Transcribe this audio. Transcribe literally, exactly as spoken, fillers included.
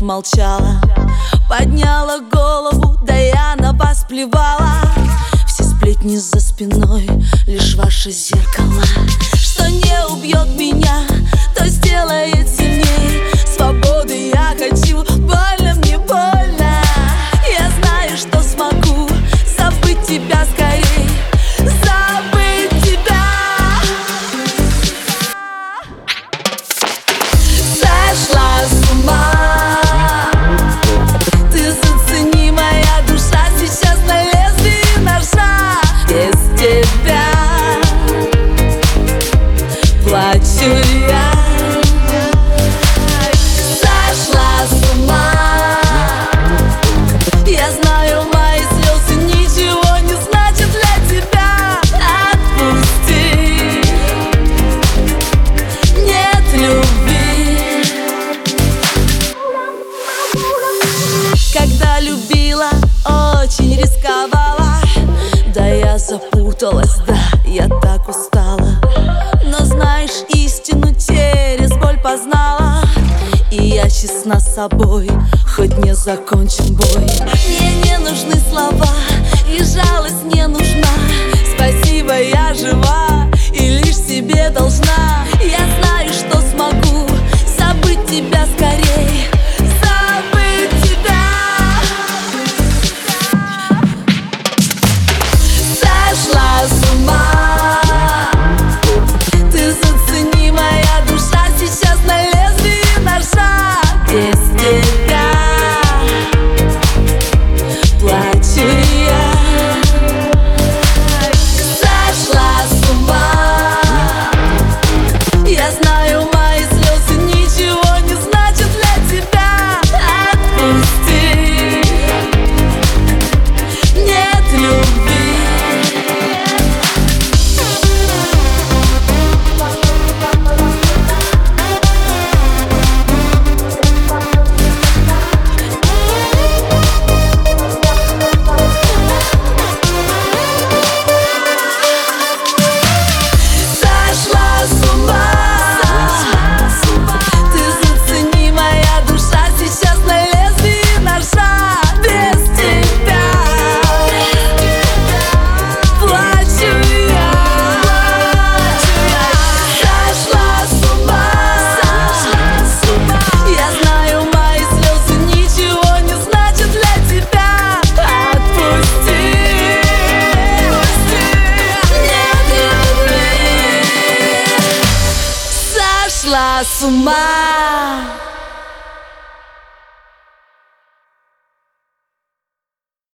молчала. Подняла голову, да я на вас плевала. Все сплетни за спиной, лишь ваше зеркало. Что не убьет меня, то сделает сильней. Свободы я хочу, больно мне больно. Я знаю, что смогу забыть тебя скорей. Забыть тебя. Сошла с ума. Ты зацени, моя душа сейчас на лезвии ножа. Без тебя плачу я. Сошла с ума. Я знаю, мои слезы ничего не значат для тебя. Отпусти. Нет любви. Когда любила, очень рисковала. Да я запуталась, да, я так устала. Но знаешь, истину через боль познала. И я честна с собой, хоть не закончен бой. Мне не нужны слова, и жалость не нужна. Спасибо, я жива, и лишь себе должна. Я знаю, что смогу забыть тебя скорей. Забыть тебя. Сошла с ума. Ты зацени, моя душа сейчас на лезвии ножа. Без тебя плачу я. Сошла с ума. Я знаю, мои слезы ничего не значат для тебя. Отпусти. Нет любви. Сошла с ума. Ты зацени, моя душа сейчас на лезвии ножа. Без тебя плачу я. Сошла с ума. Я знаю, мои слезы ничего не значат для тебя. Отпусти. Нет любви. Сошла с ума.